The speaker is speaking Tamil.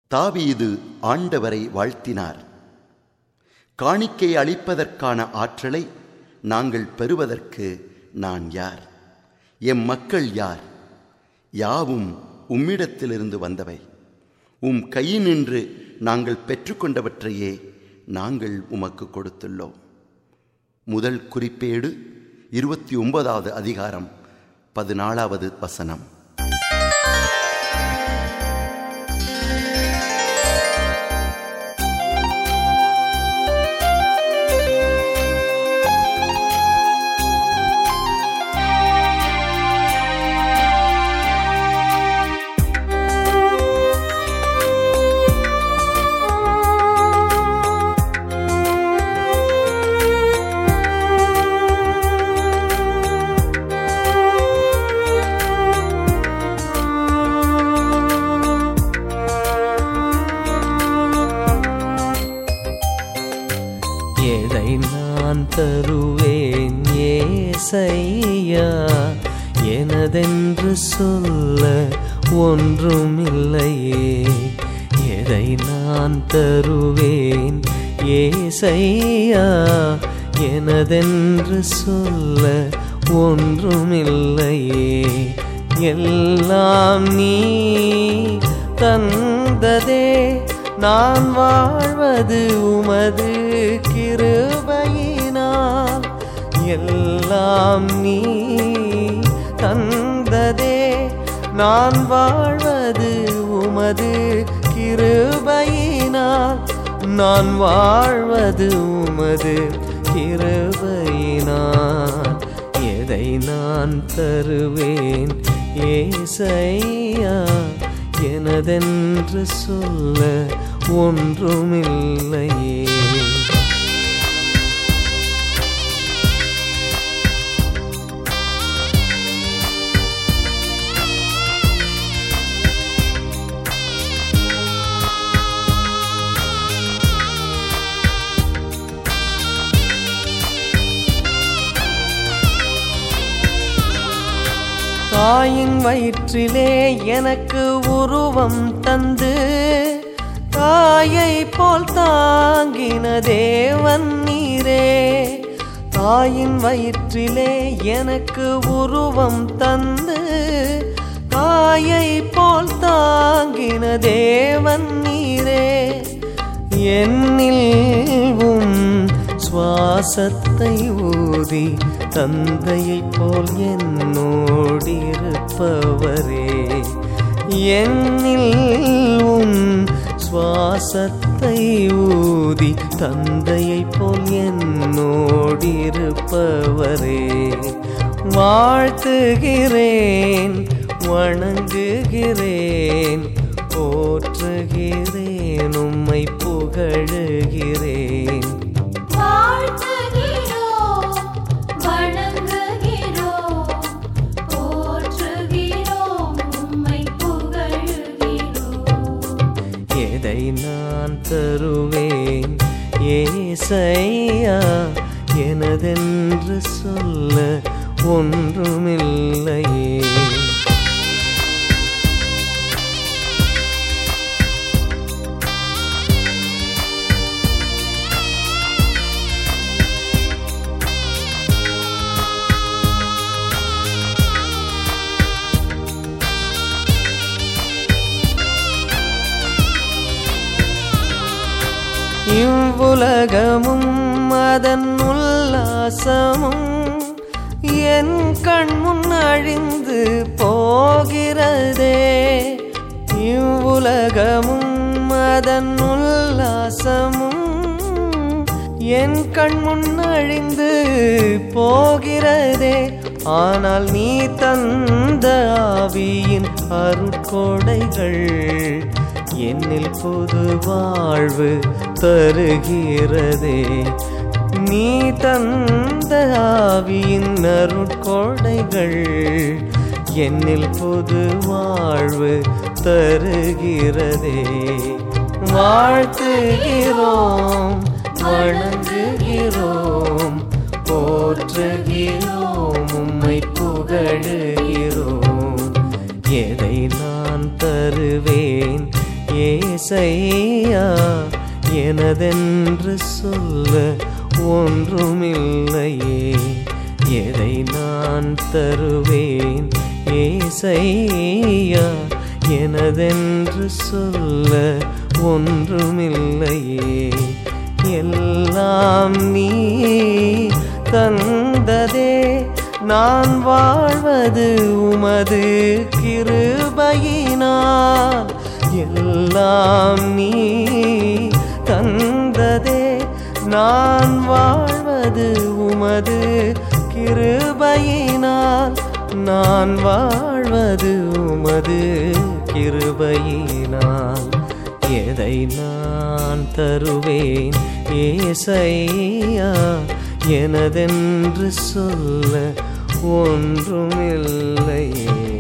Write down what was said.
தாவீது ஆண்டவரை வாழ்த்தினார். காணிக்கை அளிப்பதற்கான ஆற்றலை நாங்கள் பெறுவதற்கு நான் யார்? எம் மக்கள் யார்? யாவும் உம்மிடத்திலிருந்து வந்தவை. உம் கையினின்று நாங்கள் பெற்றுக்கொண்டவற்றையே நாங்கள் உமக்கு கொடுத்துள்ளோம். முதல் குறிப்பேடு 29வது அதிகாரம் 14வது வசனம். எதை நான் தருவேன் ஏசையா, எனதென்று சொல்ல ஒன்றுமில்லையே. எதை நான் தருவேன் ஏசையா, எனதென்று சொல்ல ஒன்றுமில்லையே. எல்லாம் நீ தந்ததே, நான் வாழ்வது உமது கிருபையினால். எல்லாம் நீ தந்ததே, நான் வாழ்வது உமது கிருபையினால். நான் வாழ்வது உமது கிருபையினால். எதை நான் தருவேன் ஏசையா, எனதென்று சொல்ல ஒன்றுமில்லையே. தாயின் வயிற்றிலே எனக்கு உருவம் தந்து, தாயை போல் தாங்கின தேவன் நீரே. தாயின் வயிற்றிலே எனக்கு உருவம் தந்து, தாயை போல் தாங்கின தேவன் நீரே. என்னில் சுவாசத்தை ஊதி தந்தையைப் போல் என்னோடிருப்பவரே. என்னில் சுவாசத்தை ஊதி தந்தையைப் போல் என்னோடிருப்பவரே. வாழ்த்துகிறேன், வணங்குகிறேன், போற்றுகிறேன், உம்மை புகழுகிறேன். எதை நான் தருவேன் ஏசையா, எனதென்று சொல்ல ஒன்றுமில்லையே. இவ்வுலகமும் அதன் உல்லாசமும் என் கண் முன் அழிந்து போகிறதே. இவ்வுலகமும் அதன் உல்லாசமும் என் கண் முன் அழிந்து போகிறதே. ஆனால் நீ தந்த ஆவியின் அருட்கொடைகள் என்னில் புது வாழ்வு தருகிறதே. நீ தந்த ஆவியின் அருட்கொடைகள் என்னில் புது வாழ்வு தருகிறதே. வாழ்த்துகிறோம், வணங்குகிறோம், போற்றுகிறோம், உம்மை புகழுகிறோம். எதை நான் தருவேன் ஏசையா எனதென்று சொல்ல ஒன்றுமில்லையே, எதை நான் தருவேன் ஏசையா எனதென்று சொல்ல ஒன்றுமில்லையே. எல்லாம் நீ தந்ததே, நான் வாழ்வது உமது கிருபையினால். எல்லாம் நீ தந்ததே, நான் வாழ்வது உமது கிருபையினால். நான் வாழ்வது உமது கிருபையினால். எதை நான் தருவேன் ஏசையா எனதென்று சொல்ல ஒன்றுமில்லையே.